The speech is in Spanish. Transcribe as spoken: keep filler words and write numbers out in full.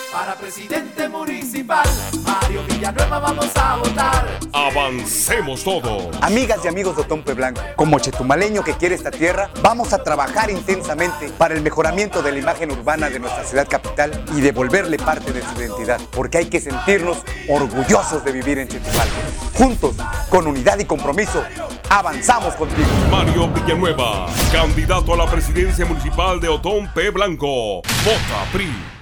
Para presidente municipal, Mario Villanueva vamos a votar. Avancemos todos. Amigas y amigos de Otón P. Blanco, como chetumaleño que quiere esta tierra, vamos a trabajar intensamente para el mejoramiento de la imagen urbana de nuestra ciudad capital y devolverle parte de su identidad, porque hay que sentirnos orgullosos de vivir en Chetumal. Juntos, con unidad y compromiso, avanzamos contigo. Mario Villanueva, candidato a la presidencia municipal de Otón P. Blanco. Vota P R I.